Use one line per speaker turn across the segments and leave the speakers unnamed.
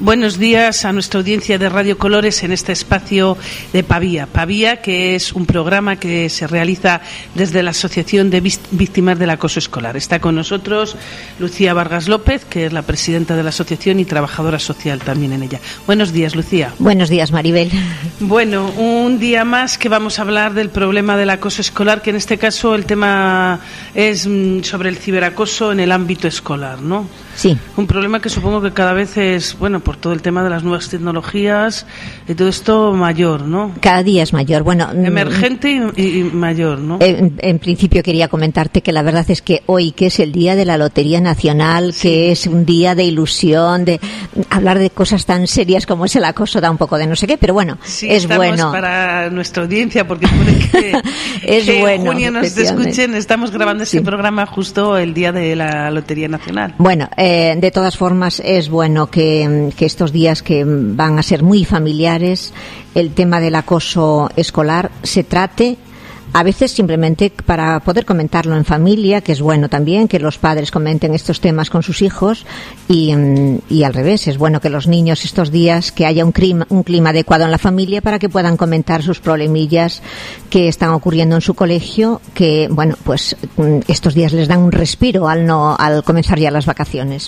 Buenos días a nuestra audiencia de Radio Colores en este espacio de Pavía. Pavía, que es un programa que se realiza desde la Asociación de Víctimas del Acoso Escolar. Está con nosotros Lucía Vargas López, que es la presidenta de la asociación y trabajadora social también en ella. Buenos días, Lucía.
Buenos días, Maribel.
Bueno, un día más que vamos a hablar del problema del acoso escolar, que en este caso el tema es sobre el ciberacoso en el ámbito escolar, ¿no?
Sí.
Un problema que supongo que cada vez es, bueno, por todo el tema de las nuevas tecnologías y todo esto mayor, ¿no?
Cada día es mayor. Bueno,
emergente y mayor, ¿no?
En principio quería comentarte que la verdad es que hoy, que es el Día de la Lotería Nacional, sí, que es un día de ilusión, de hablar de cosas tan serias como es el acoso, da un poco de no sé qué, pero bueno,
sí,
es bueno.
Para nuestra audiencia, porque puede que,
es
que
bueno,
en junio nos escuchen, estamos grabando este programa justo el día de la Lotería Nacional.
Bueno, de todas formas es bueno que estos días que van a ser muy familiares, el tema del acoso escolar se trate, a veces simplemente para poder comentarlo en familia, que es bueno también que los padres comenten estos temas con sus hijos, y al revés, es bueno que los niños estos días, que haya un clima adecuado en la familia para que puedan comentar sus problemillas que están ocurriendo en su colegio, que bueno, pues estos días les dan un respiro al comenzar ya las vacaciones.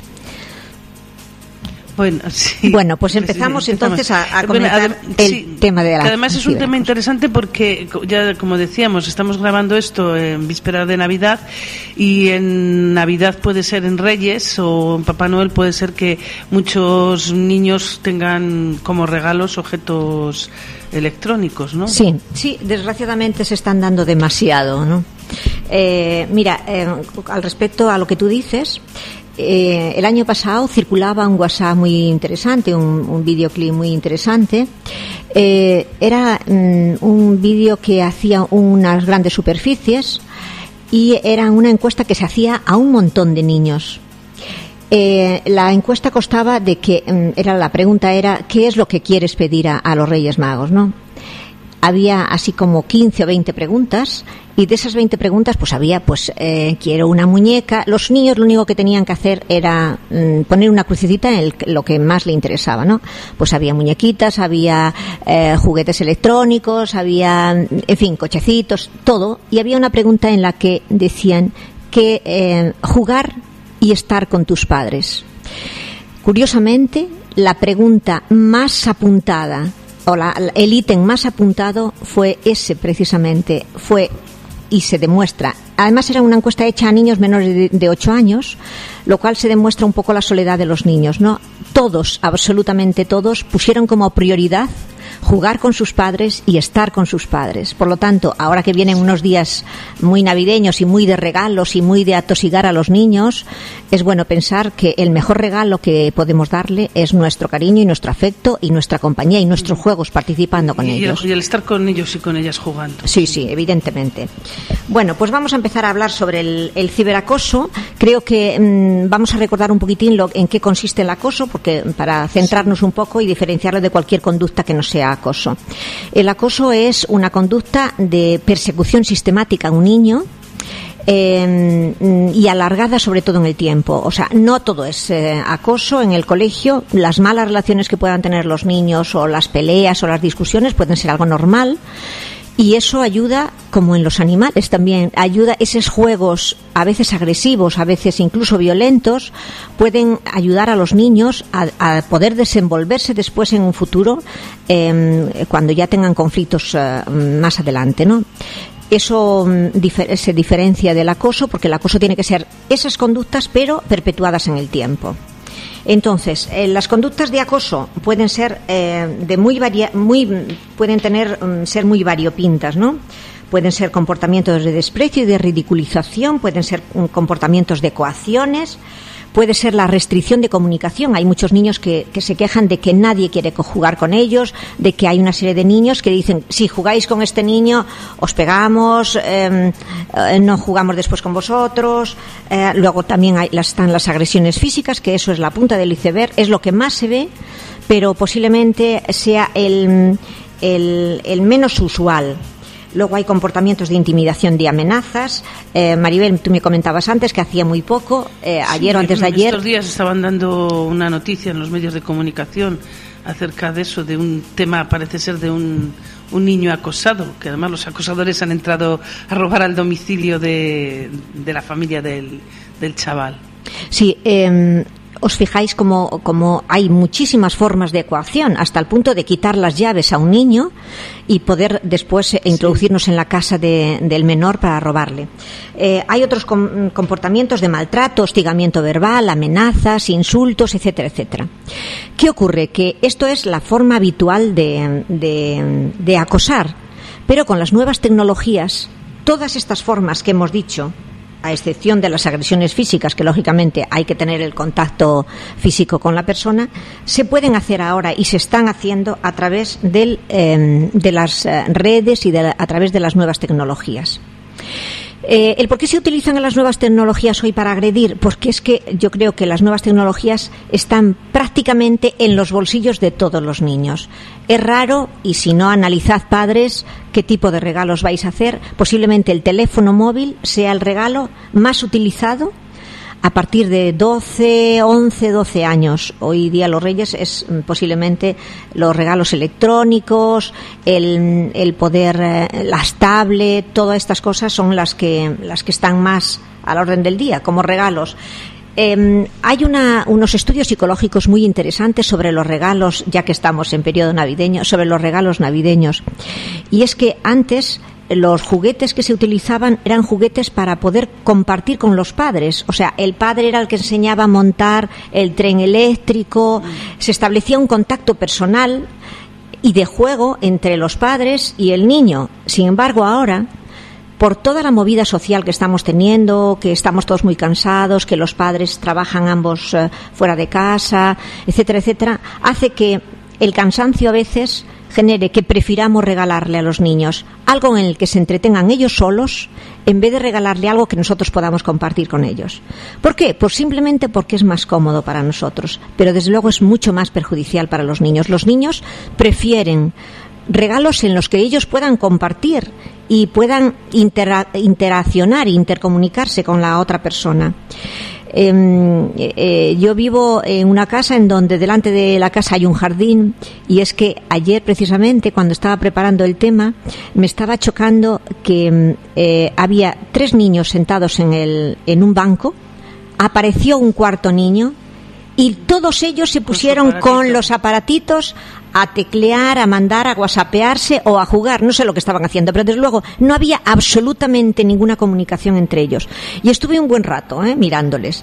Bueno, sí.
Bueno, pues empezamos entonces a comentar el tema de la...
Además es un tema interesante porque, ya como decíamos, estamos grabando esto en víspera de Navidad, y en Navidad puede ser en Reyes o en Papá Noel, puede ser que muchos niños tengan como regalos objetos electrónicos, ¿no?
Sí, desgraciadamente se están dando demasiado, ¿no? Mira, al respecto a lo que tú dices, el año pasado circulaba un WhatsApp muy interesante, un videoclip muy interesante. Era un vídeo que hacía unas grandes superficies y era una encuesta que se hacía a un montón de niños. La encuesta constaba de que la pregunta era ¿qué es lo que quieres pedir a los Reyes Magos, ¿no? Había así como 15 o 20 preguntas, y de esas 20 preguntas pues había quiero una muñeca. Los niños lo único que tenían que hacer era poner una crucecita en lo que más le interesaba, ¿no? Pues había muñequitas, había juguetes electrónicos, había, en fin, cochecitos, todo, y había una pregunta en la que decían que jugar y estar con tus padres. Curiosamente, la pregunta más apuntada, o el ítem más apuntado fue ese precisamente, y se demuestra. Además era una encuesta hecha a niños menores de 8 años, lo cual se demuestra un poco la soledad de los niños, ¿no? Todos, absolutamente todos, pusieron como prioridad jugar con sus padres y estar con sus padres. Por lo tanto, ahora que vienen unos días muy navideños y muy de regalos y muy de atosigar a los niños, es bueno pensar que el mejor regalo que podemos darle es nuestro cariño y nuestro afecto y nuestra compañía y nuestros juegos, participando con ellos.
Y el estar con ellos y con ellas jugando.
Sí, evidentemente. Bueno, pues vamos a empezar a hablar sobre el ciberacoso. Creo que vamos a recordar un poquitín en qué consiste el acoso, porque para centrarnos un poco y diferenciarlo de cualquier conducta que no sea acoso. El acoso es una conducta de persecución sistemática a un niño, y alargada sobre todo en el tiempo. O sea, no todo es acoso en el colegio. Las malas relaciones que puedan tener los niños, o las peleas o las discusiones, pueden ser algo normal. Y eso ayuda, como en los animales también, ayuda, esos juegos a veces agresivos, a veces incluso violentos, pueden ayudar a los niños a poder desenvolverse después en un futuro, cuando ya tengan conflictos más adelante, ¿no? Eso se diferencia del acoso, porque el acoso tiene que ser esas conductas, pero perpetuadas en el tiempo. Entonces, las conductas de acoso pueden ser ser muy variopintas, ¿no? Pueden ser comportamientos de desprecio y de ridiculización, pueden ser comportamientos de coacciones, puede ser la restricción de comunicación. Hay muchos niños que se quejan de que nadie quiere jugar con ellos, de que hay una serie de niños que dicen, si jugáis con este niño os pegamos, no jugamos después con vosotros. Luego también están las agresiones físicas, que eso es la punta del iceberg, es lo que más se ve, pero posiblemente sea el menos usual. Luego hay comportamientos de intimidación, de amenazas. Maribel, tú me comentabas antes que hacía muy poco, ayer o antes de ayer.
Estos días estaban dando una noticia en los medios de comunicación acerca de eso, de un tema, parece ser de un niño acosado, que además los acosadores han entrado a robar al domicilio de la familia del chaval.
Sí, os fijáis como hay muchísimas formas de coacción, hasta el punto de quitar las llaves a un niño y poder después introducirnos en la casa del menor para robarle. Hay otros comportamientos de maltrato, hostigamiento verbal, amenazas, insultos, etcétera, etcétera. ¿Qué ocurre? Que esto es la forma habitual de acosar, pero con las nuevas tecnologías, todas estas formas que hemos dicho, a excepción de las agresiones físicas, que lógicamente hay que tener el contacto físico con la persona, se pueden hacer ahora y se están haciendo a través de las redes y a través de las nuevas tecnologías. ¿El por qué se utilizan las nuevas tecnologías hoy para agredir? Porque es que yo creo que las nuevas tecnologías están prácticamente en los bolsillos de todos los niños. Es raro, y si no, analizad, padres, qué tipo de regalos vais a hacer. Posiblemente el teléfono móvil sea el regalo más utilizado a partir de 12, 11, 12 años. Hoy día los Reyes es posiblemente los regalos electrónicos, el poder, las tablets, todas estas cosas son las que están más a la orden del día como regalos. Hay unos estudios psicológicos muy interesantes sobre los regalos, ya que estamos en periodo navideño, sobre los regalos navideños. Y es que antes los juguetes que se utilizaban eran juguetes para poder compartir con los padres. O sea, el padre era el que enseñaba a montar el tren eléctrico, se establecía un contacto personal y de juego entre los padres y el niño. Sin embargo, ahora, por toda la movida social que estamos teniendo, que estamos todos muy cansados, que los padres trabajan ambos fuera de casa, etcétera, etcétera, hace que el cansancio a veces genere que prefiramos regalarle a los niños algo en el que se entretengan ellos solos en vez de regalarle algo que nosotros podamos compartir con ellos. ¿Por qué? Pues simplemente porque es más cómodo para nosotros, pero desde luego es mucho más perjudicial para los niños. Los niños prefieren regalos en los que ellos puedan compartir y puedan interaccionar e intercomunicarse con la otra persona. Yo vivo en una casa en donde delante de la casa hay un jardín, y es que ayer precisamente cuando estaba preparando el tema me estaba chocando que había 3 niños sentados en un banco, apareció un cuarto niño y todos ellos se pusieron con los aparatitos a teclear, a mandar, a whatsappearse o a jugar, no sé lo que estaban haciendo, pero desde luego no había absolutamente ninguna comunicación entre ellos. Y estuve un buen rato mirándoles.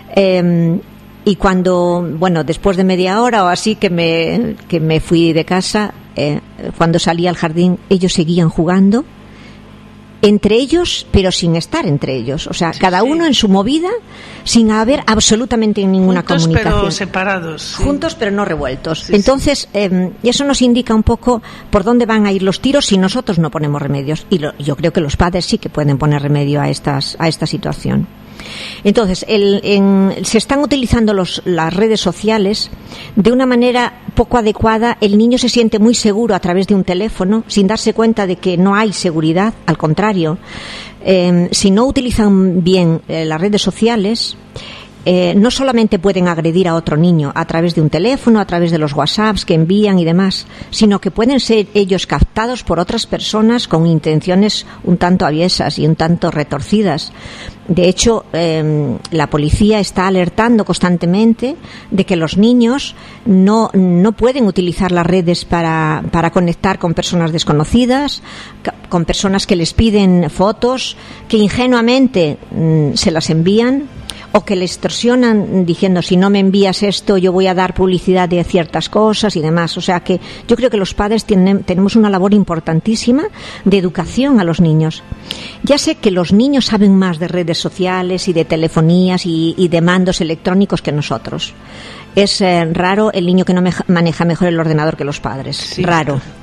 Y cuando, después de media hora o así que me fui de casa, cuando salí al jardín, ellos seguían jugando entre ellos, pero sin estar entre ellos. O sea, cada uno en su movida, sin haber absolutamente ninguna comunicación.
Juntos pero separados. Sí.
Juntos pero no revueltos. Sí, entonces, eso nos indica un poco por dónde van a ir los tiros si nosotros no ponemos remedios. Y yo creo que los padres sí que pueden poner remedio a esta situación. Entonces, se están utilizando las redes sociales de una manera poco adecuada. El niño se siente muy seguro a través de un teléfono, sin darse cuenta de que no hay seguridad. Al contrario, si no utilizan bien las redes sociales, no solamente pueden agredir a otro niño a través de un teléfono, a través de los WhatsApps que envían y demás, sino que pueden ser ellos captados por otras personas con intenciones un tanto aviesas y un tanto retorcidas. De hecho, la policía está alertando constantemente de que los niños no pueden utilizar las redes para conectar con personas desconocidas, con personas que les piden fotos, que ingenuamente se las envían, o que le extorsionan diciendo si no me envías esto yo voy a dar publicidad de ciertas cosas y demás. O sea que yo creo que los padres tenemos una labor importantísima de educación a los niños. Ya sé que los niños saben más de redes sociales y de telefonías y de mandos electrónicos que nosotros. Es raro el niño que no maneja mejor el ordenador que los padres. Sí. Raro.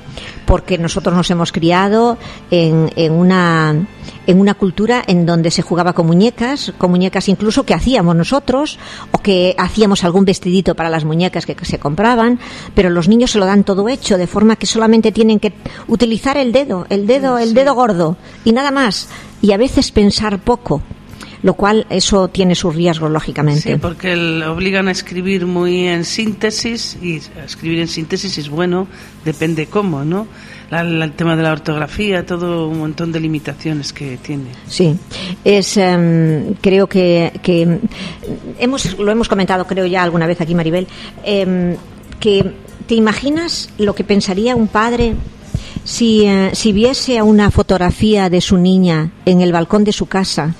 porque nosotros nos hemos criado en una cultura en donde se jugaba con muñecas incluso que hacíamos nosotros, o que hacíamos algún vestidito para las muñecas que se compraban, pero los niños se lo dan todo hecho, de forma que solamente tienen que utilizar el dedo gordo y nada más, y a veces pensar poco, lo cual eso tiene sus riesgos, lógicamente.
Sí, porque obligan a escribir muy en síntesis, y escribir en síntesis es bueno, depende cómo, ¿no? El tema de la ortografía, todo un montón de limitaciones que tiene.
Sí, creo que lo hemos comentado, creo ya alguna vez aquí, Maribel, que te imaginas lo que pensaría un padre si viese una fotografía de su niña en el balcón de su casa,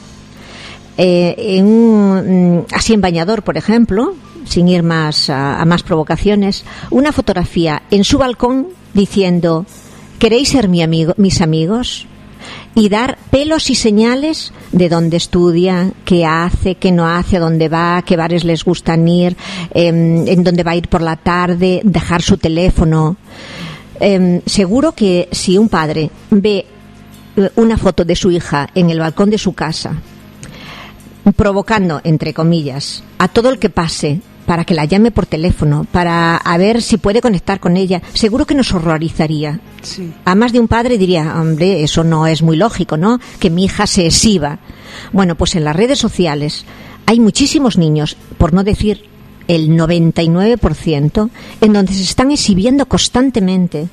así en bañador, por ejemplo, sin ir a más provocaciones, una fotografía en su balcón diciendo: ¿queréis ser mis amigos? Y dar pelos y señales de dónde estudia, qué hace, qué no hace, a dónde va, qué bares les gustan ir, en dónde va a ir por la tarde, dejar su teléfono. Seguro que si un padre ve una foto de su hija en el balcón de su casa, provocando, entre comillas, a todo el que pase para que la llame por teléfono, para a ver si puede conectar con ella, seguro que nos horrorizaría.
Sí.
A más de un padre diría: hombre, eso no es muy lógico, ¿no?, que mi hija se exhiba. Bueno, pues en las redes sociales hay muchísimos niños, por no decir el 99%, en donde se están exhibiendo constantemente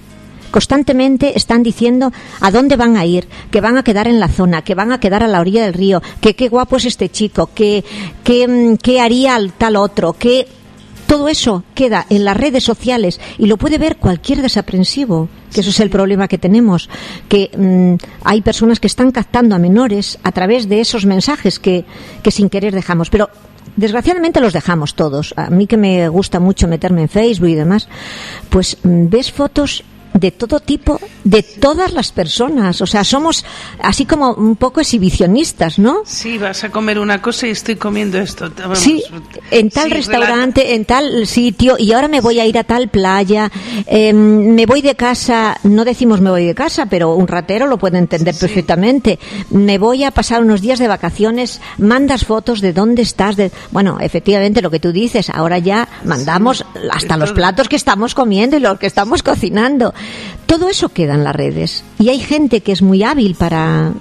están diciendo a dónde van a ir, que van a quedar en la zona, que van a quedar a la orilla del río, que qué guapo es este chico, que haría al tal otro, que todo eso queda en las redes sociales y lo puede ver cualquier desaprensivo, que eso es el problema que tenemos, que hay personas que están captando a menores a través de esos mensajes que sin querer dejamos, pero desgraciadamente los dejamos todos. A mí, que me gusta mucho meterme en Facebook y demás, pues ves fotos de todo tipo, de todas las personas. O sea, somos así como un poco exhibicionistas, ¿no?
Sí, vas a comer una cosa y estoy comiendo esto. Vamos.
Sí, en tal restaurante, en tal sitio, y ahora me voy a ir a tal playa, me voy de casa, no decimos me voy de casa, pero un ratero lo puede entender perfectamente. Me voy a pasar unos días de vacaciones, mandas fotos de dónde estás. Bueno, efectivamente, lo que tú dices, ahora ya mandamos hasta los platos que estamos comiendo y los que estamos cocinando. Todo eso queda en las redes y hay gente que es muy hábil para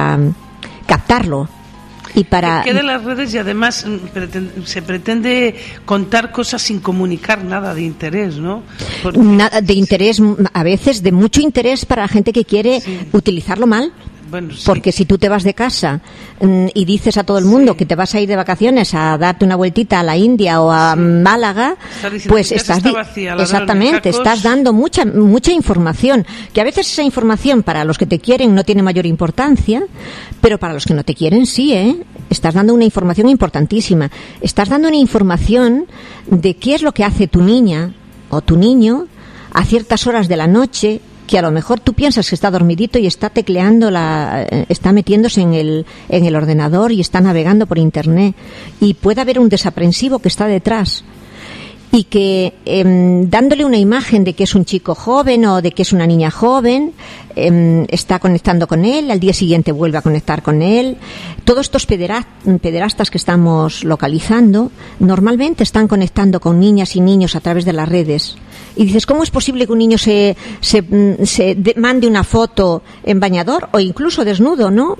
captarlo y para
que quede en las redes, y además se pretende contar cosas sin comunicar nada de interés, ¿no?
Nada de interés, a veces de mucho interés para la gente que quiere utilizarlo mal.
Bueno, sí.
Porque si tú te vas de casa y dices a todo el mundo que te vas a ir de vacaciones a darte una vueltita a la India o a Málaga, pues estás estás dando mucha información, que a veces esa información para los que te quieren no tiene mayor importancia, pero para los que no te quieren sí, estás dando una información importantísima. Estás dando una información de qué es lo que hace tu niña o tu niño a ciertas horas de la noche, que a lo mejor tú piensas que está dormidito y está tecleando, está metiéndose en el ordenador y está navegando por internet, y puede haber un desaprensivo que está detrás y que dándole una imagen de que es un chico joven o de que es una niña joven, está conectando con él, al día siguiente vuelve a conectar con él. Todos estos pederastas que estamos localizando normalmente están conectando con niñas y niños a través de las redes. Y dices, ¿cómo es posible que un niño se mande una foto en bañador o incluso desnudo, no?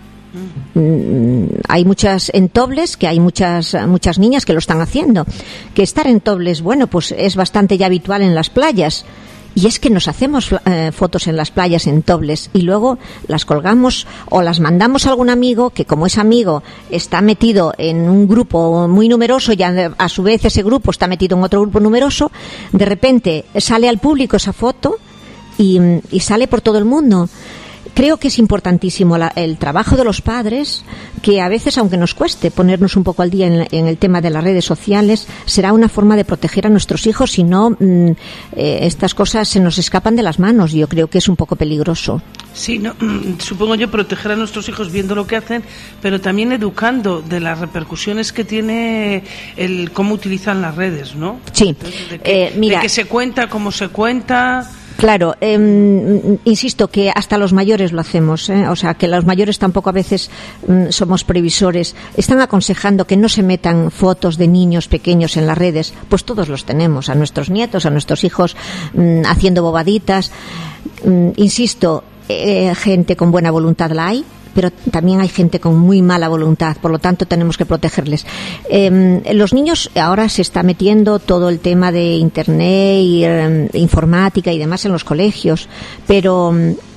Hay muchas en topless, que hay muchas niñas que lo están haciendo. Que estar en topless, bueno, pues es bastante ya habitual en las playas. Y es que nos hacemos fotos en las playas en topless y luego las colgamos o las mandamos a algún amigo que, como ese amigo está metido en un grupo muy numeroso y a su vez ese grupo está metido en otro grupo numeroso, de repente sale al público esa foto y sale por todo el mundo. Creo que es importantísimo el trabajo de los padres, que a veces, aunque nos cueste ponernos un poco al día en el tema de las redes sociales, será una forma de proteger a nuestros hijos, si no estas cosas se nos escapan de las manos. Yo creo que es un poco peligroso.
Sí, no, supongo yo, proteger a nuestros hijos viendo lo que hacen, pero también educando de las repercusiones que tiene el cómo utilizan las redes, ¿no?
Sí.
Entonces, de que se cuenta, cómo se cuenta.
Claro, insisto que hasta los mayores lo hacemos, o sea, que los mayores tampoco a veces somos previsores. Están aconsejando que no se metan fotos de niños pequeños en las redes, pues todos los tenemos, a nuestros nietos, a nuestros hijos haciendo bobaditas. Insisto, gente con buena voluntad la hay, pero también hay gente con muy mala voluntad, por lo tanto tenemos que protegerles. Los niños ahora se está metiendo todo el tema de internet y informática y demás en los colegios, pero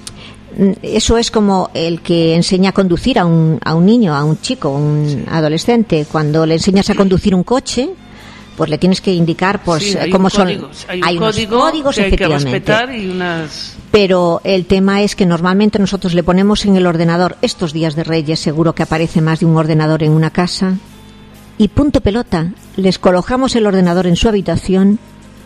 eso es como el que enseña a conducir a un niño, a un chico, un adolescente. Cuando le enseñas a conducir un coche, pues le tienes que indicar cómo son.
Hay unos códigos que hay que respetar y unas.
Pero el tema es que normalmente nosotros le ponemos en el ordenador, estos días de Reyes seguro que aparece más de un ordenador en una casa, y punto pelota, les colocamos el ordenador en su habitación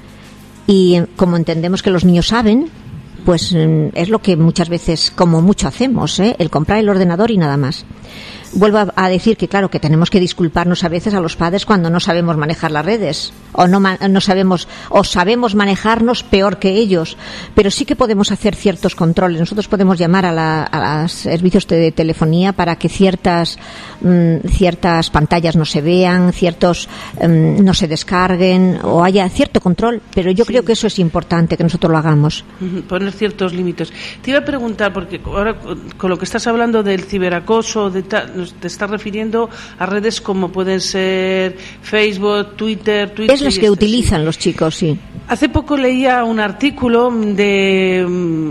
y como entendemos que los niños saben, pues es lo que muchas veces, como mucho hacemos, el comprar el ordenador y nada más. Vuelvo a decir que claro que tenemos que disculparnos a veces a los padres cuando no sabemos manejar las redes o no sabemos o sabemos manejarnos peor que ellos, pero sí que podemos hacer ciertos controles. Nosotros podemos llamar a los servicios de telefonía para que ciertas pantallas no se vean, ciertos no se descarguen o haya cierto control, pero yo creo que eso es importante que nosotros lo hagamos.
Poner ciertos límites. Te iba a preguntar, porque ahora con lo que estás hablando del ciberacoso, te estás refiriendo a redes como pueden ser Facebook, Twitter.
Es las que utilizan los chicos, sí.
Hace poco leía un artículo de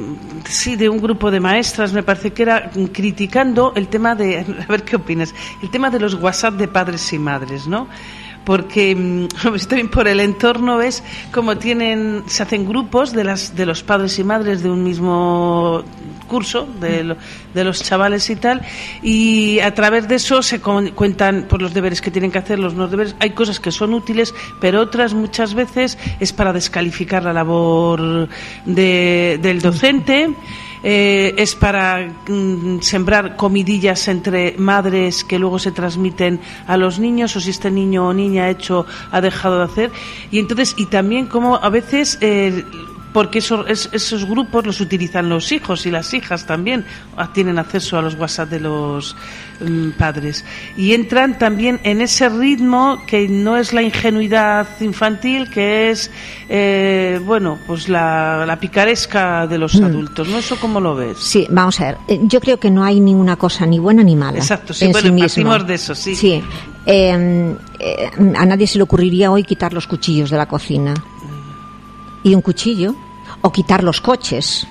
un grupo de maestras, me parece que era criticando el tema de, a ver qué opinas, el tema de los WhatsApp de padres y madres, ¿no? Porque también por el entorno ves como se hacen grupos de los padres y madres de un mismo curso de los chavales y tal, y a través de eso se cuentan por los deberes que tienen que hacer, los no deberes. Hay cosas que son útiles, pero otras muchas veces es para descalificar la labor del docente. Es para sembrar comidillas entre madres que luego se transmiten a los niños, o si este niño o niña ha dejado de hacer, y entonces también como a veces porque esos grupos los utilizan los hijos y las hijas también tienen acceso a los WhatsApp de los padres y entran también en ese ritmo que no es la ingenuidad infantil, que es pues la picaresca de los adultos, ¿no? ¿Eso cómo lo ves?
Sí, vamos a ver, yo creo que no hay ninguna cosa ni buena ni mala.
Exacto, sí,
en
bueno,
sí mismo.
partimos de eso, sí.
Sí, a nadie se le ocurriría hoy quitar los cuchillos de la cocina y un cuchillo, o quitar los coches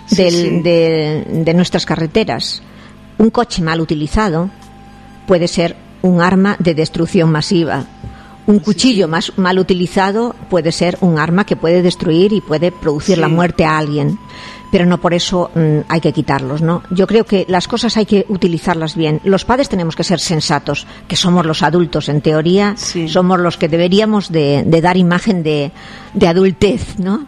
de nuestras carreteras. Un coche mal utilizado puede ser un arma de destrucción masiva. Un cuchillo mal utilizado puede ser un arma que puede destruir y puede producir la muerte a alguien. Pero no por eso hay que quitarlos, ¿no? Yo creo que las cosas hay que utilizarlas bien. Los padres tenemos que ser sensatos, que somos los adultos, en teoría, somos los que deberíamos de dar imagen de adultez, ¿no?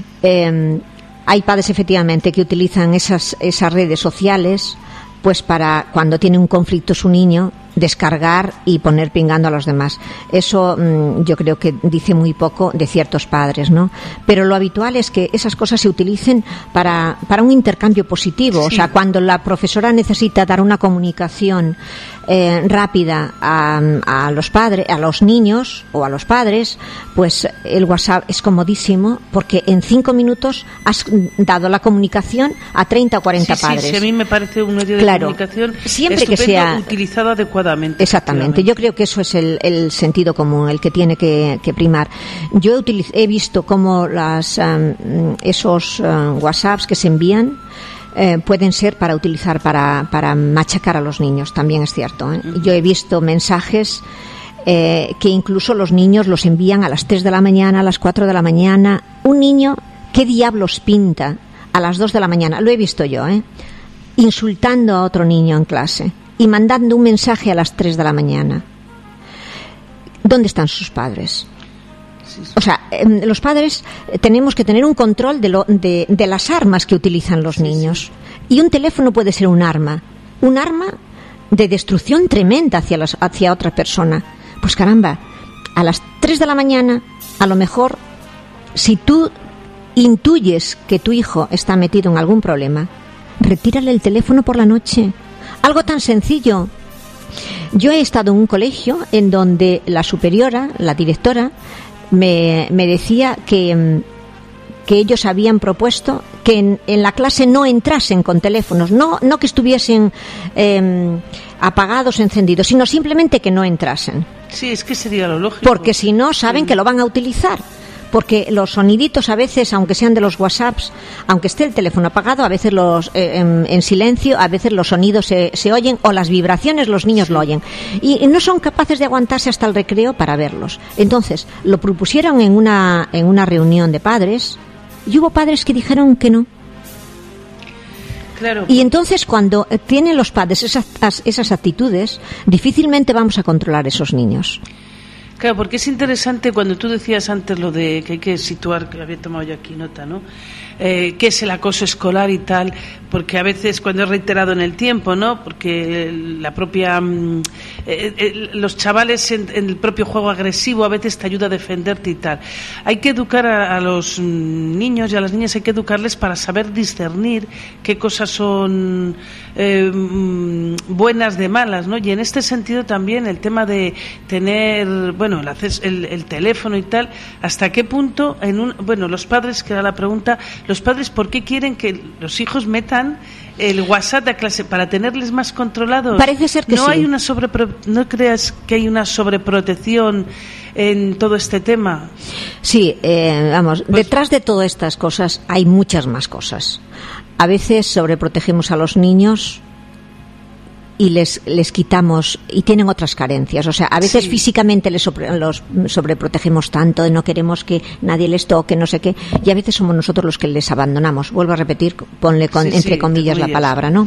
Hay padres efectivamente que utilizan esas redes sociales pues para cuando tiene un conflicto su niño descargar y poner pingando a los demás. Eso yo creo que dice muy poco de ciertos padres, ¿no? Pero lo habitual es que esas cosas se utilicen para un intercambio positivo. O sea, cuando la profesora necesita dar una comunicación rápida a los padres, a los niños o a los padres, pues el WhatsApp es comodísimo porque en 5 minutos has dado la comunicación a 30 o 40 padres.
Sí, a mí me parece un medio de comunicación
siempre que sea
utilizado adecuadamente.
Exactamente, yo creo que eso es el sentido común, el que tiene que primar. Yo he visto cómo esos WhatsApps que se envían pueden ser para utilizar para machacar a los niños, también es cierto, ¿eh? Yo he visto mensajes que incluso los niños los envían a las 3 de la mañana, a las 4 de la mañana. Un niño, ¿qué diablos pinta a las 2 de la mañana? Lo he visto yo, insultando a otro niño en clase y mandando un mensaje a las 3 de la mañana. ¿Dónde están sus padres? O sea, los padres tenemos que tener un control de las armas que utilizan los niños. Y un teléfono puede ser un arma de destrucción tremenda hacia otra persona. Pues caramba, a las 3 de la mañana, a lo mejor, si tú intuyes que tu hijo está metido en algún problema, retírale el teléfono por la noche. Algo tan sencillo. Yo he estado en un colegio en donde la superiora, la directora, me decía que ellos habían propuesto que en la clase no entrasen con teléfonos, no que estuviesen apagados, encendidos, sino simplemente que no entrasen.
Sí, es que sería lo lógico.
Porque si no, saben que lo van a utilizar. Porque los soniditos a veces, aunque sean de los WhatsApps, aunque esté el teléfono apagado, a veces en silencio, a veces los sonidos se oyen, o las vibraciones los niños lo oyen. Y no son capaces de aguantarse hasta el recreo para verlos. Entonces, lo propusieron en una reunión de padres, y hubo padres que dijeron que no.
Claro.
Y entonces, cuando tienen los padres esas actitudes, difícilmente vamos a controlar esos niños.
Claro, porque es interesante cuando tú decías antes lo de que hay que situar, que había tomado yo aquí nota, ¿no? ¿Qué es el acoso escolar y tal? Porque a veces cuando es reiterado en el tiempo, ¿no? Porque la propia los chavales en el propio juego agresivo a veces te ayuda a defenderte y tal. Hay que educar a los niños y a las niñas, hay que educarles para saber discernir qué cosas son buenas de malas, ¿no? Y en este sentido también el tema de tener, bueno, el teléfono y tal, hasta qué punto los padres, que era la pregunta, los padres, ¿por qué quieren que los hijos metan el WhatsApp a clase para tenerles más controlados?
Parece ser que
no
sí.
Hay ¿no creas que hay una sobreprotección en todo este tema?
Sí, detrás de todas estas cosas hay muchas más cosas. A veces sobreprotegemos a los niños y les quitamos, y tienen otras carencias. O sea, a veces físicamente los sobreprotegemos tanto, no queremos que nadie les toque, no sé qué, y a veces somos nosotros los que les abandonamos. Vuelvo a repetir, ponle entre comillas la palabra, ¿no?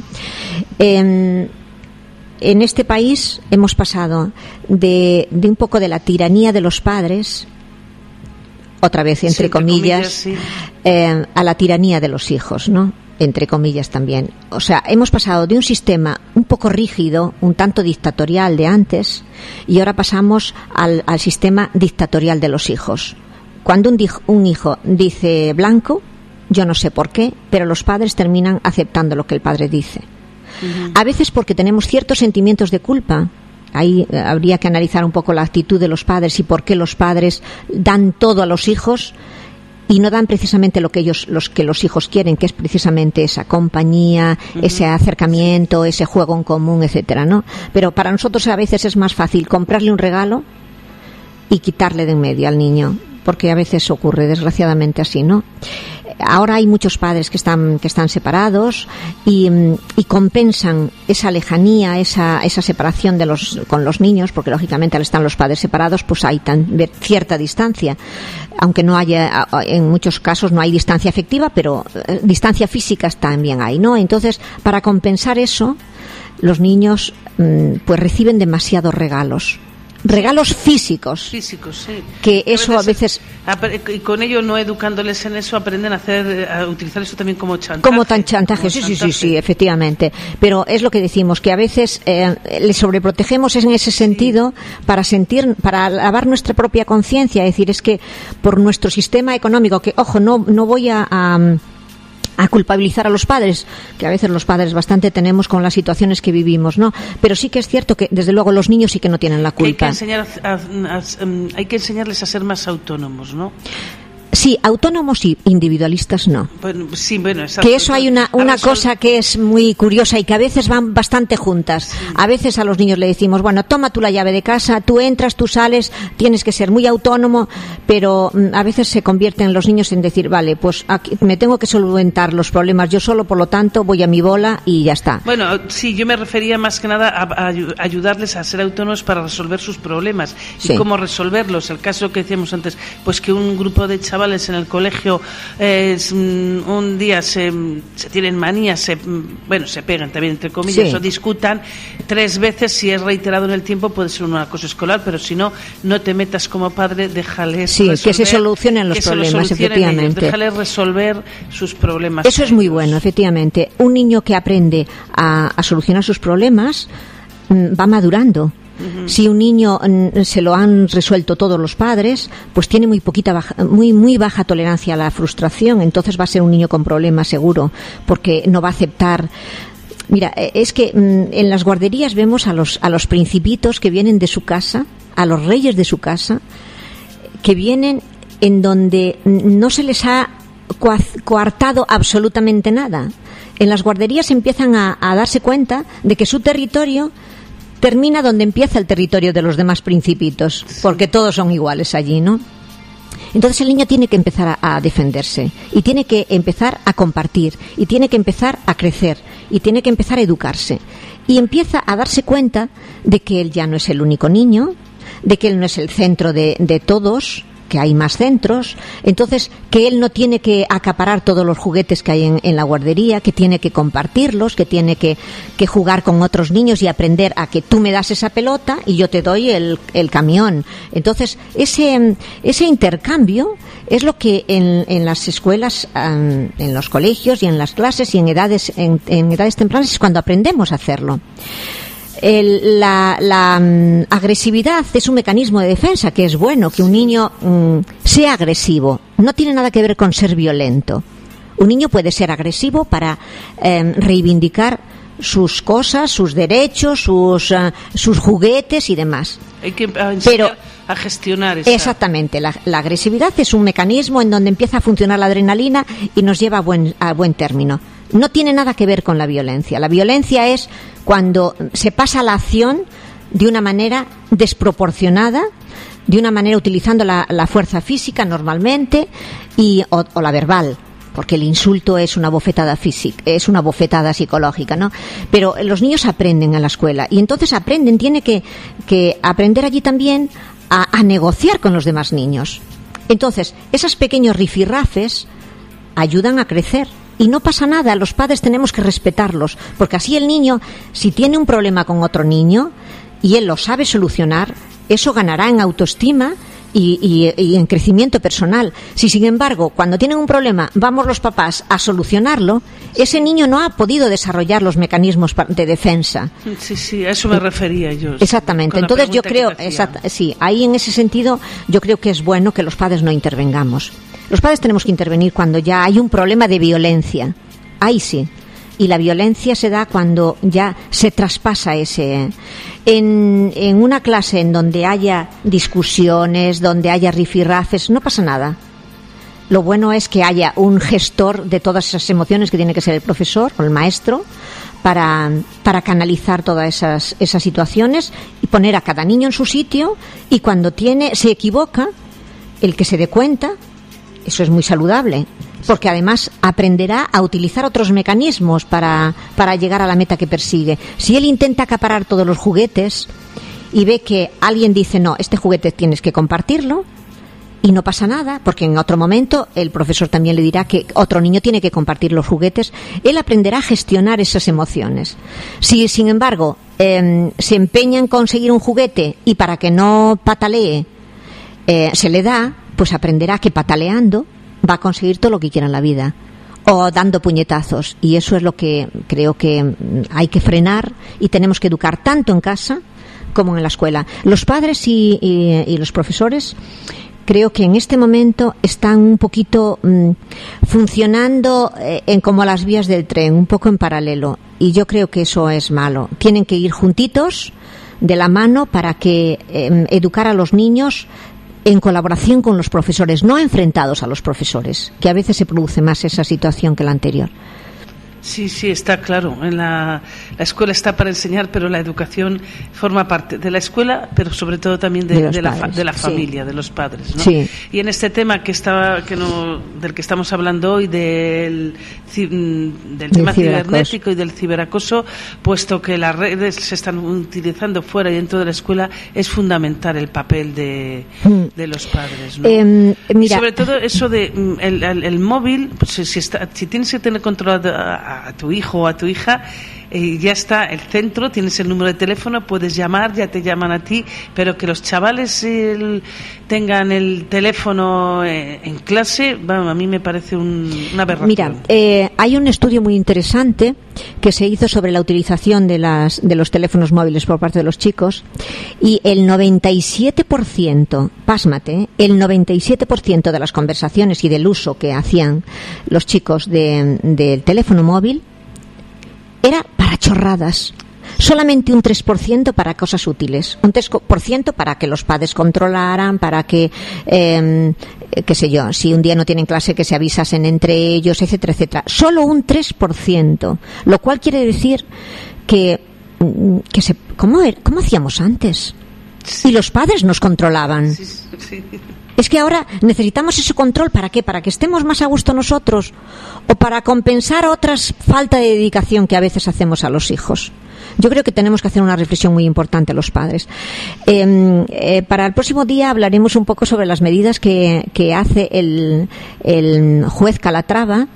En este país hemos pasado de un poco de la tiranía de los padres, otra vez entre comillas, a la tiranía de los hijos, ¿no? Entre comillas también. O sea, hemos pasado de un sistema un poco rígido, un tanto dictatorial de antes, y ahora pasamos al sistema dictatorial de los hijos. Cuando un hijo dice blanco, yo no sé por qué, pero los padres terminan aceptando lo que el padre dice. Uh-huh. A veces porque tenemos ciertos sentimientos de culpa. Ahí habría que analizar un poco la actitud de los padres y por qué los padres dan todo a los hijos y no dan precisamente lo que los hijos quieren, que es precisamente esa compañía, ese acercamiento, ese juego en común, etcétera, ¿no? Pero para nosotros a veces es más fácil comprarle un regalo y quitarle de en medio al niño, porque a veces ocurre desgraciadamente así, ¿no? Ahora hay muchos padres que están separados y compensan esa lejanía, esa separación con los niños, porque lógicamente al estar los padres separados pues hay cierta distancia, aunque no haya, en muchos casos no hay distancia afectiva, pero distancia física también hay, ¿no? Entonces, para compensar eso, los niños pues reciben demasiados regalos físicos, sí. Que eso a veces
y con ello, no educándoles en eso, aprenden a utilizar eso también como chantaje.
Como chantaje, sí, efectivamente. Pero es lo que decimos, que a veces les sobreprotegemos en ese sentido para lavar nuestra propia conciencia. Es decir, es que por nuestro sistema económico, que ojo, no voy a culpabilizar a los padres, que a veces los padres bastante tenemos con las situaciones que vivimos, ¿no? Pero sí que es cierto que, desde luego, los niños sí que no tienen la culpa.
Hay que enseñarles a ser más autónomos, ¿no?
Sí, autónomos y individualistas no.
Bueno, exacto.
Que eso hay una cosa que es muy curiosa y que a veces van bastante juntas. Sí. A veces a los niños le decimos, bueno, toma tú la llave de casa, tú entras, tú sales, tienes que ser muy autónomo, pero a veces se convierten los niños en decir, vale, pues aquí me tengo que solventar los problemas yo solo, por lo tanto voy a mi bola y ya está.
Bueno, sí, yo me refería más que nada a ayudarles a ser autónomos para resolver sus problemas. ¿Y cómo resolverlos? El caso que decíamos antes, pues que un grupo de chavales en el colegio un día se tienen manías, se pegan también entre comillas, o discutan 3 veces. Si es reiterado en el tiempo puede ser un acoso escolar, pero si no te metas como padre, déjales resolver,
que se solucionen los problemas, efectivamente.
Déjales resolver sus problemas.
Eso es muy bueno, efectivamente. Un niño que aprende a solucionar sus problemas va madurando. Si un niño se lo han resuelto todos los padres, pues tiene muy baja tolerancia a la frustración, entonces va a ser un niño con problemas seguro, porque no va a aceptar. Mira, es que en las guarderías vemos a los principitos que vienen de su casa, a los reyes de su casa, que vienen en donde no se les ha coartado absolutamente nada. En las guarderías empiezan a darse cuenta de que su territorio termina donde empieza el territorio de los demás principitos, porque todos son iguales allí, ¿no? Entonces el niño tiene que empezar a defenderse, y tiene que empezar a compartir, y tiene que empezar a crecer, y tiene que empezar a educarse, y empieza a darse cuenta de que él ya no es el único niño, de que él no es el centro de todos, que hay más centros, entonces que él no tiene que acaparar todos los juguetes que hay en la guardería, que tiene que compartirlos, que tiene que jugar con otros niños y aprender a que tú me das esa pelota y yo te doy el camión. Entonces ese intercambio es lo que en las escuelas, en los colegios y en las clases y en edades tempranas es cuando aprendemos a hacerlo. La agresividad es un mecanismo de defensa, que es bueno que un niño sea agresivo. No tiene nada que ver con ser violento. Un niño puede ser agresivo para reivindicar sus cosas, sus derechos, sus juguetes y demás.
Hay que enseñar a gestionar esa.
Exactamente. La agresividad es un mecanismo en donde empieza a funcionar la adrenalina y nos lleva a buen término. No tiene nada que ver con la violencia. La violencia es cuando se pasa la acción de una manera desproporcionada, de una manera utilizando la fuerza física normalmente o la verbal, porque el insulto es una bofetada física, es una bofetada psicológica, ¿no? Pero los niños aprenden en la escuela y entonces tiene que aprender allí también a negociar con los demás niños. Entonces, esos pequeños rifirrafes ayudan a crecer. Y no pasa nada, los padres tenemos que respetarlos, porque así el niño, si tiene un problema con otro niño y él lo sabe solucionar, eso ganará en autoestima y en crecimiento personal. Si, sin embargo, cuando tienen un problema, vamos los papás a solucionarlo, ese niño no ha podido desarrollar los mecanismos de defensa.
Sí, a eso me refería yo.
Exactamente. Entonces yo creo, ahí en ese sentido, yo creo que es bueno que los padres no intervengamos. Los padres tenemos que intervenir cuando ya hay un problema de violencia. Ahí sí. Y la violencia se da cuando ya se traspasa ese. En una clase en donde haya discusiones, donde haya rifirrafes, no pasa nada. Lo bueno es que haya un gestor de todas esas emociones, que tiene que ser el profesor o el maestro, para canalizar todas esas situaciones y poner a cada niño en su sitio, y cuando se equivoca, el que se dé cuenta. Eso es muy saludable, porque además aprenderá a utilizar otros mecanismos para llegar a la meta que persigue. Si él intenta acaparar todos los juguetes y ve que alguien dice, no, este juguete tienes que compartirlo, y no pasa nada, porque en otro momento el profesor también le dirá que otro niño tiene que compartir los juguetes, él aprenderá a gestionar esas emociones. Si, sin embargo, se empeña en conseguir un juguete y para que no patalee se le da, pues aprenderá que pataleando va a conseguir todo lo que quiera en la vida, o dando puñetazos, y eso es lo que creo que hay que frenar, y tenemos que educar tanto en casa como en la escuela. Los padres y los profesores creo que en este momento están un poquito funcionando como las vías del tren, un poco en paralelo, y yo creo que eso es malo. Tienen que ir juntitos de la mano para que educar a los niños en colaboración con los profesores, no enfrentados a los profesores, que a veces se produce más esa situación que la anterior.
Sí, está claro. La escuela está para enseñar, pero la educación forma parte de la escuela, pero sobre todo también de la familia, sí, de los padres, ¿no?
Sí.
Y en este tema del que estamos hablando hoy, del tema cibernético y del ciberacoso, puesto que las redes se están utilizando fuera y dentro de la escuela, es fundamental el papel de los padres, ¿no? Y sobre todo eso de el móvil, pues si tienes que tener controlado a tu hijo o a tu hija, ya está el centro, tienes el número de teléfono, puedes llamar, ya te llaman a ti, pero que los chavales tengan el teléfono en clase, bueno, a mí me parece una aberración.
Mira, hay un estudio muy interesante que se hizo sobre la utilización de los teléfonos móviles por parte de los chicos, y el 97%, pásmate, el 97% de las conversaciones y del uso que hacían los chicos del teléfono móvil era para chorradas. Solamente un 3% para cosas útiles, un 3% para que los padres controlaran, para que, qué sé yo, si un día no tienen clase, que se avisasen entre ellos, etcétera, etcétera. Solo un 3%, lo cual quiere decir que ¿cómo hacíamos antes? Sí. Y los padres nos controlaban. Sí, sí. Es que ahora necesitamos ese control, ¿para qué? ¿Para que estemos más a gusto nosotros? ¿O para compensar otras falta de dedicación que a veces hacemos a los hijos? Yo creo que tenemos que hacer una reflexión muy importante los padres. Para el próximo día hablaremos un poco sobre las medidas que hace el juez Calatayud,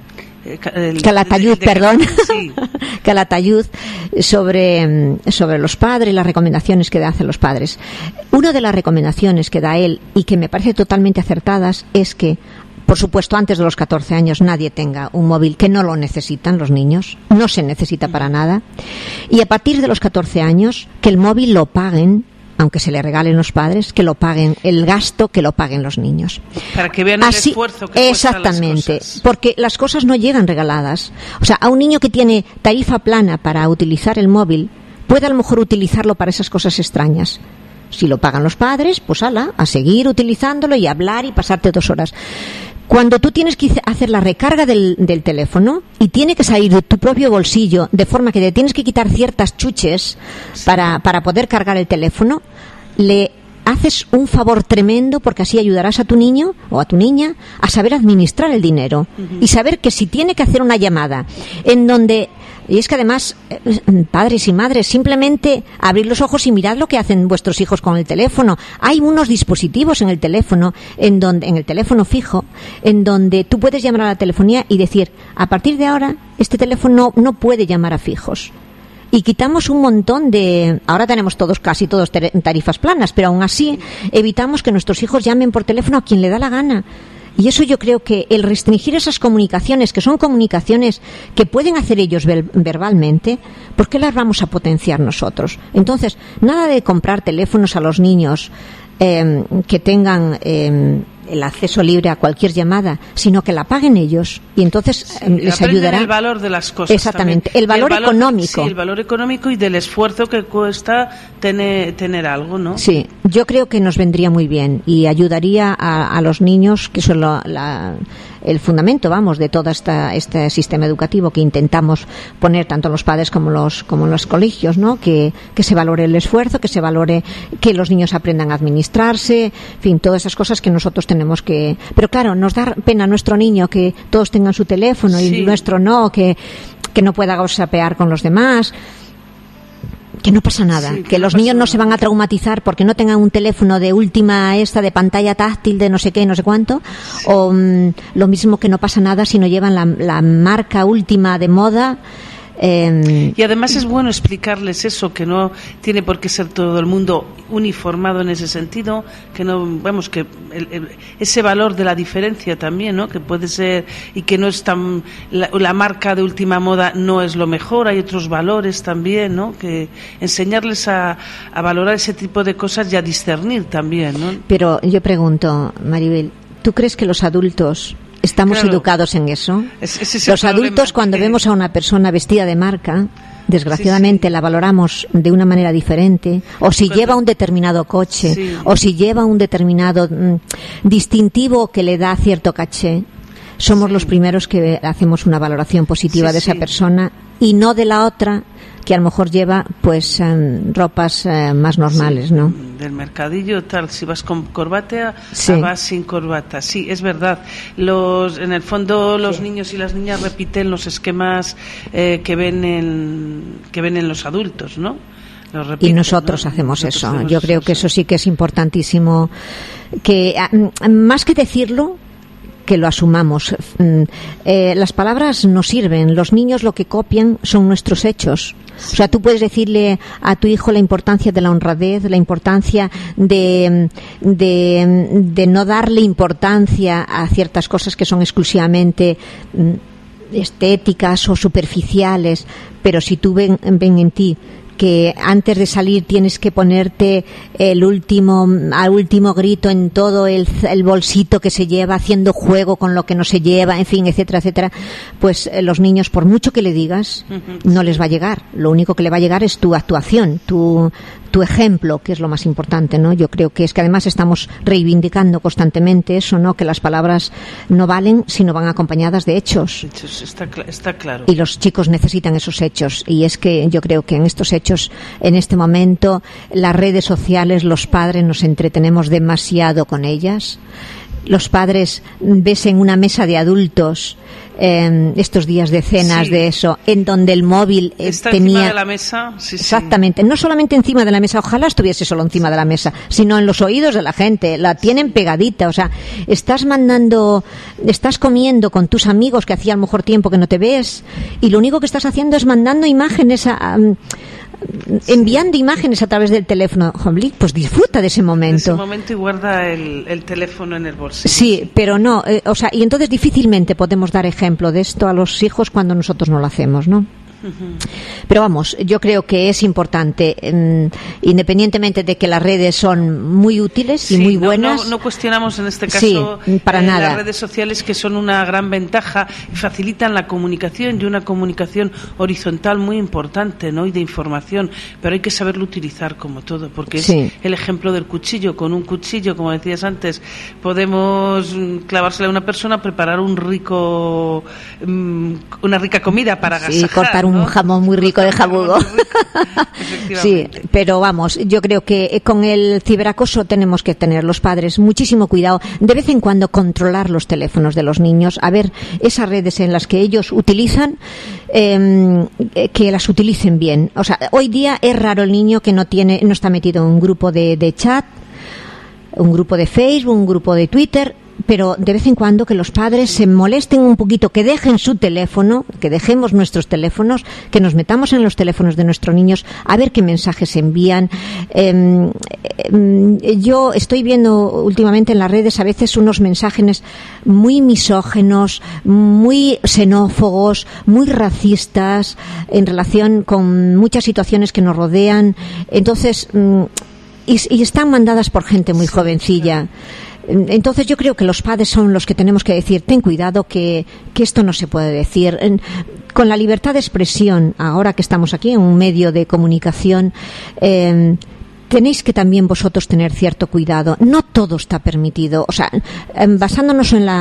sí.
Calatayud, sobre los padres, las recomendaciones que hacen los padres. Una de las recomendaciones que da él, y que me parece totalmente acertadas, es que, por supuesto, antes de los 14 años nadie tenga un móvil, que no lo necesitan los niños, no se necesita para nada, y a partir de los 14 años que el móvil lo paguen, aunque se le regalen los padres, que lo paguen, el gasto que lo paguen los niños.
Para que vean el esfuerzo que cuestan las cosas.
Exactamente, porque las cosas no llegan regaladas. O sea, a un niño que tiene tarifa plana para utilizar el móvil, puede a lo mejor utilizarlo para esas cosas extrañas. Si lo pagan los padres, pues a seguir utilizándolo y hablar y pasarte 2 horas. Cuando tú tienes que hacer la recarga del teléfono y tiene que salir de tu propio bolsillo, de forma que te tienes que quitar ciertas chuches para poder cargar el teléfono, le haces un favor tremendo, porque así ayudarás a tu niño o a tu niña a saber administrar el dinero y saber que si tiene que hacer una llamada en donde... Y es que además, padres y madres, simplemente abrir los ojos y mirad lo que hacen vuestros hijos con el teléfono. Hay unos dispositivos en el teléfono, en el teléfono fijo, en donde tú puedes llamar a la telefonía y decir, a partir de ahora, este teléfono no puede llamar a fijos. Y quitamos un montón de... Ahora tenemos casi todos tarifas planas, pero aún así evitamos que nuestros hijos llamen por teléfono a quien le da la gana. Y eso yo creo que el restringir esas comunicaciones, que son comunicaciones que pueden hacer ellos verbalmente, ¿por qué las vamos a potenciar nosotros? Entonces, nada de comprar teléfonos a los niños que tengan el acceso libre a cualquier llamada, sino que la paguen ellos, y entonces les ayudará.
El valor de las cosas.
Exactamente, el valor económico.
Sí, el valor económico y del esfuerzo que cuesta tener algo, ¿no?
Sí, yo creo que nos vendría muy bien y ayudaría a los niños, que son el fundamento, de todo este sistema educativo que intentamos poner tanto los padres como los colegios, ¿no? Que se valore el esfuerzo, que se valore que los niños aprendan a administrarse, en fin, todas esas cosas que nosotros tenemos que... Pero claro, nos da pena a nuestro niño que todos tengan su teléfono y nuestro no, que no pueda gozapear con los demás. Que no pasa nada, que los niños no se van a traumatizar porque no tengan un teléfono de última de pantalla táctil de no sé qué, no sé cuánto, o lo mismo que no pasa nada si no llevan la marca última de moda.
Y además es bueno explicarles eso, que no tiene por qué ser todo el mundo uniformado en ese sentido, que no, que ese valor de la diferencia también, ¿no? Que puede ser, y que no es tan, la marca de última moda no es lo mejor, hay otros valores también, ¿no? Que enseñarles a valorar ese tipo de cosas y a discernir también, ¿no?
Pero yo pregunto, Maribel, ¿tú crees que los adultos estamos educados en eso? Los adultos, cuando vemos a una persona vestida de marca, desgraciadamente la valoramos de una manera diferente, o si lleva un determinado coche, o si lleva un determinado distintivo que le da cierto caché, somos los primeros que hacemos una valoración positiva de esa persona, y no de la otra, que a lo mejor lleva ropas más normales, ¿no?
Del mercadillo, tal, si vas con corbata, vas sin corbata. Sí, es verdad. En el fondo los niños y las niñas repiten los esquemas que ven en los adultos, ¿no?
Y nosotros hacemos eso. Yo creo que eso sí que es importantísimo, que más que decirlo, que lo asumamos. Las palabras no sirven. Los niños lo que copian son nuestros hechos. O sea, tú puedes decirle a tu hijo la importancia de la honradez, la importancia de no darle importancia a ciertas cosas que son exclusivamente estéticas o superficiales, pero si tú ven en ti que antes de salir tienes que ponerte al último grito en todo el bolsito que se lleva, haciendo juego con lo que no se lleva, en fin, etcétera, etcétera, pues los niños, por mucho que le digas, no les va a llegar. Lo único que le va a llegar es tu actuación, tu ejemplo, que es lo más importante, ¿no? Yo creo que es que además estamos reivindicando constantemente eso, ¿no? Que las palabras no valen si no van acompañadas de hechos.
Está claro.
Y los chicos necesitan esos hechos. Y es que yo creo que en estos hechos, en este momento, las redes sociales, los padres nos entretenemos demasiado con ellas. Los padres ves en una mesa de adultos estos días de cenas, sí, de eso, en donde el móvil
está
tenía
encima de la mesa, sí,
exactamente, no solamente encima de la mesa, ojalá estuviese solo encima de la mesa, sino en los oídos de la gente, la tienen pegadita, o sea, estás comiendo con tus amigos que hacía a lo mejor tiempo que no te ves, y lo único que estás haciendo es mandando imágenes enviando imágenes a través del teléfono. Pues disfruta de ese momento.
De ese momento y guarda el teléfono en el bolsillo.
Sí, pero no, o sea, y entonces difícilmente podemos dar ejemplo de esto a los hijos cuando nosotros no lo hacemos, ¿no? Pero vamos, yo creo que es importante, independientemente de que las redes son muy útiles y muy buenas.
No cuestionamos en este caso
para nada.
Las redes sociales, que son una gran ventaja y facilitan la comunicación, y una comunicación horizontal muy importante, ¿no? Y de información, pero hay que saberlo utilizar como todo, porque es el ejemplo del cuchillo. Con un cuchillo, como decías antes, podemos clavársela a una persona, preparar una rica comida para agasajar,
cortar un jamón muy rico de jabugo. Sí, pero vamos, yo creo que con el ciberacoso tenemos que tener los padres muchísimo cuidado. De vez en cuando controlar los teléfonos de los niños, a ver esas redes en las que ellos utilizan, que las utilicen bien. O sea, hoy día es raro el niño que no está metido en un grupo de chat, un grupo de Facebook, un grupo de Twitter. Pero de vez en cuando que los padres se molesten un poquito, que dejen su teléfono, que dejemos nuestros teléfonos, que nos metamos en los teléfonos de nuestros niños a ver qué mensajes envían. Yo estoy viendo últimamente en las redes a veces unos mensajes muy misóginos, muy xenófobos, muy racistas en relación con muchas situaciones que nos rodean. Entonces, y están mandadas por gente muy jovencilla. Entonces yo creo que los padres son los que tenemos que decir, ten cuidado que esto no se puede decir. Con la libertad de expresión, ahora que estamos aquí en un medio de comunicación, tenéis que también vosotros tener cierto cuidado. No todo está permitido. O sea, basándonos en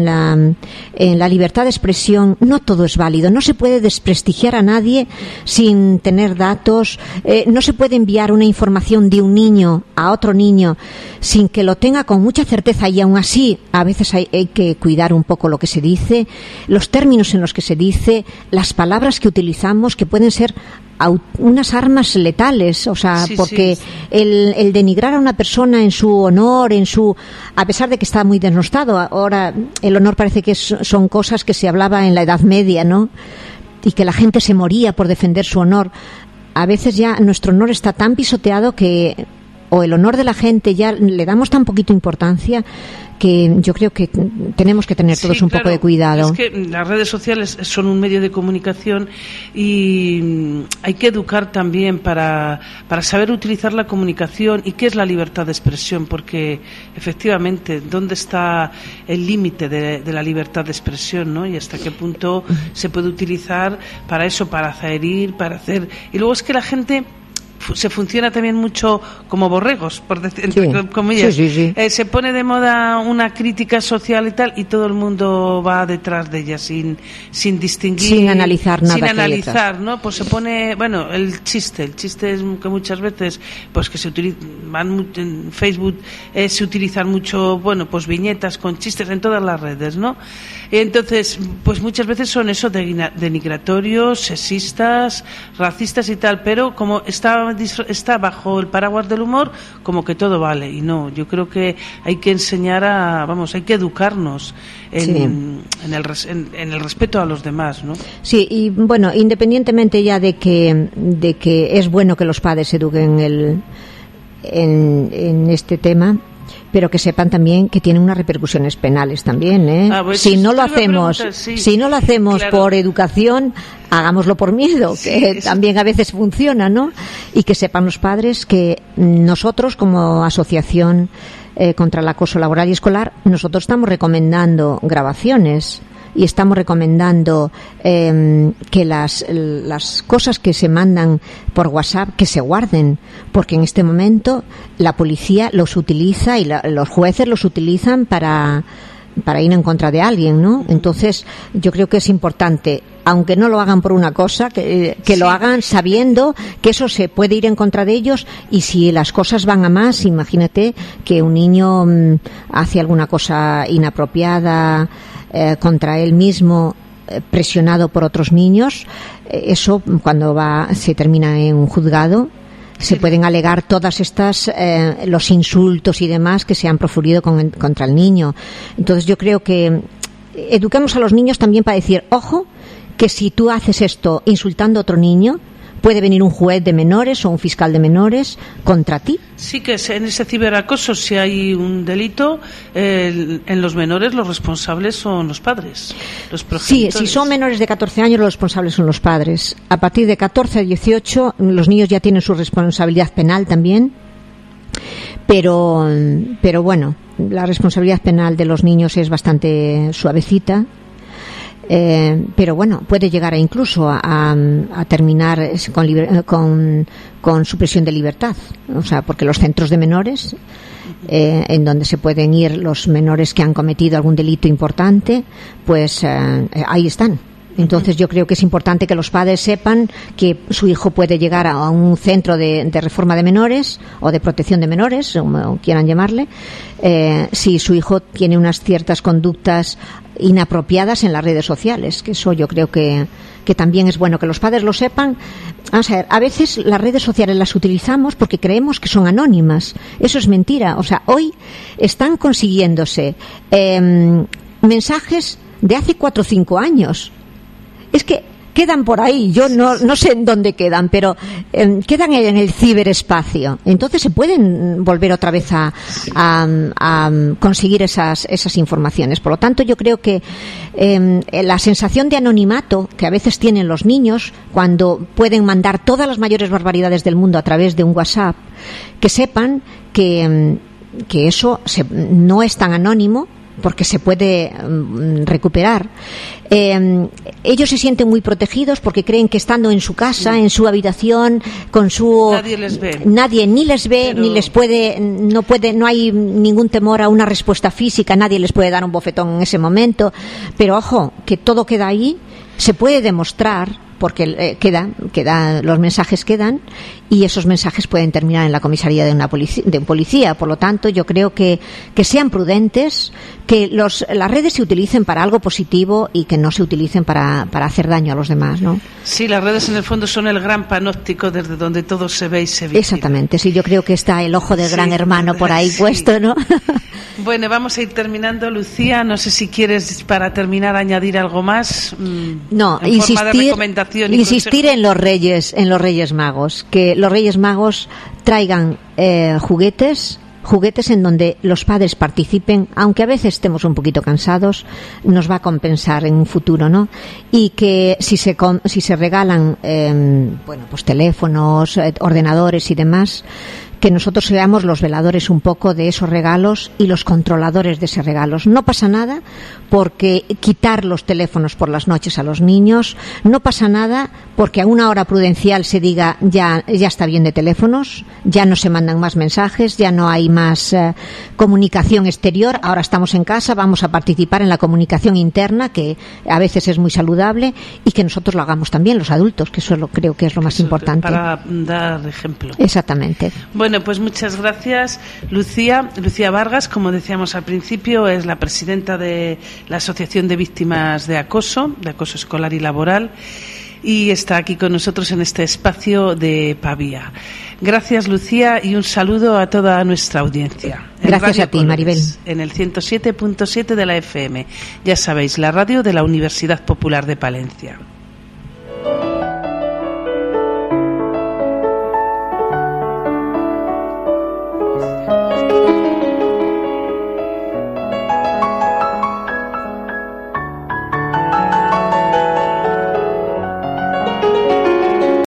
la libertad de expresión, no todo es válido. No se puede desprestigiar a nadie sin tener datos. No se puede enviar una información de un niño a otro niño sin que lo tenga con mucha certeza, y aún así a veces hay que cuidar un poco lo que se dice, los términos en los que se dice, las palabras que utilizamos, que pueden ser unas armas letales, o sea, porque el denigrar a una persona en su honor, a pesar de que está muy denostado, ahora el honor parece que son cosas que se hablaba en la Edad Media, ¿no? Y que la gente se moría por defender su honor. A veces ya nuestro honor está tan pisoteado o el honor de la gente ya le damos tan poquito importancia, que yo creo que tenemos que tener todos un poco de cuidado.
Es que las redes sociales son un medio de comunicación y hay que educar también para saber utilizar la comunicación y qué es la libertad de expresión, porque efectivamente, ¿dónde está el límite de la libertad de expresión, ¿no? Y hasta qué punto se puede utilizar para eso, para herir, para hacer... Y luego es que la gente se funciona también mucho como borregos, por decir, entre comillas. Se pone de moda una crítica social y tal, y todo el mundo va detrás de ella sin distinguir,
sin analizar nada,
sin analizar, ¿no? Pues se pone, bueno, el chiste es que muchas veces, pues que se utilizan en Facebook, se utilizan mucho, bueno, pues viñetas con chistes en todas las redes, ¿no? Entonces, pues muchas veces son eso, denigratorios, sexistas, racistas y tal, pero como está bajo el paraguas del humor, como que todo vale. Y no, yo creo que hay que enseñar hay que educarnos en el respeto a los demás, ¿no?
Sí, y bueno, independientemente ya de que es bueno que los padres eduquen en este tema, pero que sepan también que tiene unas repercusiones penales también, ¿eh?
Pues
si no lo hacemos
claro,
por educación, hagámoslo por miedo, que también a veces funciona, ¿no? Y que sepan los padres que nosotros, como asociación contra el acoso laboral y escolar, nosotros estamos recomendando grabaciones y estamos recomendando que las cosas que se mandan por WhatsApp que se guarden, porque en este momento la policía los utiliza y los jueces los utilizan para ir en contra de alguien, ¿no? Entonces yo creo que es importante, aunque no lo hagan por una cosa, que lo hagan sabiendo que eso se puede ir en contra de ellos, y si las cosas van a más, imagínate que un niño hace alguna cosa inapropiada contra él mismo, presionado por otros niños, eso cuando se termina en un juzgado, se pueden alegar todas estas los insultos y demás que se han proferido contra el niño. Entonces yo creo que eduquemos a los niños también para decir, ojo, que si tú haces esto insultando a otro niño, puede venir un juez de menores o un fiscal de menores contra ti.
Sí, que en ese ciberacoso, si hay un delito, en los menores los responsables son los padres, los progenitores.
Sí, si son menores de 14 años, los responsables son los padres. A partir de 14 a 18, los niños ya tienen su responsabilidad penal también. Pero bueno, la responsabilidad penal de los niños es bastante suavecita. Pero bueno, puede llegar incluso a terminar con supresión de libertad, o sea, porque los centros de menores en donde se pueden ir los menores que han cometido algún delito importante, pues ahí están. Entonces yo creo que es importante que los padres sepan que su hijo puede llegar a un centro de reforma de menores o de protección de menores, como quieran llamarle, si su hijo tiene unas ciertas conductas inapropiadas en las redes sociales, que eso yo creo que también es bueno que los padres lo sepan. Vamos a ver, a veces las redes sociales las utilizamos porque creemos que son anónimas. Eso es mentira. O sea, hoy están consiguiéndose mensajes de hace 4 o 5 años. Es que quedan por ahí, yo no sé en dónde quedan, pero quedan en el ciberespacio. Entonces se pueden volver otra vez a conseguir esas informaciones. Por lo tanto, yo creo que la sensación de anonimato que a veces tienen los niños cuando pueden mandar todas las mayores barbaridades del mundo a través de un WhatsApp, que sepan que eso no es tan anónimo, porque se puede recuperar. Ellos se sienten muy protegidos porque creen que estando en su casa, en su habitación, con su... Nadie ni les ve, pero... ni les puede, no hay ningún temor a una respuesta física, nadie les puede dar un bofetón en ese momento. Pero ojo, que todo queda ahí, se puede demostrar, porque los mensajes quedan, y esos mensajes pueden terminar en la comisaría de un policía. Por lo tanto, yo creo que sean prudentes, que las redes se utilicen para algo positivo y que no se utilicen para hacer daño a los demás, ¿no?
Sí, las redes en el fondo son el gran panóptico desde donde todo se ve y se vive.
Exactamente, sí, yo creo que está el ojo del gran hermano por ahí puesto, ¿no?
Bueno, vamos a ir terminando, Lucía. No sé si quieres, para terminar, añadir algo más.
No, insistir en los Reyes Magos, que los Reyes Magos traigan juguetes en donde los padres participen, aunque a veces estemos un poquito cansados, nos va a compensar en un futuro, ¿no? Y que si se regalan pues teléfonos, ordenadores y demás, que nosotros seamos los veladores un poco de esos regalos y los controladores de esos regalos. No pasa nada porque quitar los teléfonos por las noches a los niños, no pasa nada porque a una hora prudencial se diga ya está bien de teléfonos, ya no se mandan más mensajes, ya no hay más comunicación exterior, ahora estamos en casa, vamos a participar en la comunicación interna, que a veces es muy saludable, y que nosotros lo hagamos también los adultos, que eso creo que es lo más importante.
Para dar ejemplo.
Exactamente.
Bueno, Bueno, pues muchas gracias, Lucía. Lucía Vargas, como decíamos al principio, es la presidenta de la Asociación de Víctimas de Acoso Escolar y Laboral, y está aquí con nosotros en este espacio de Pavía. Gracias, Lucía, y un saludo a toda nuestra audiencia.
Gracias a ti, Maribel.
En el 107.7 de la FM. Ya sabéis, la radio de la Universidad Popular de Palencia.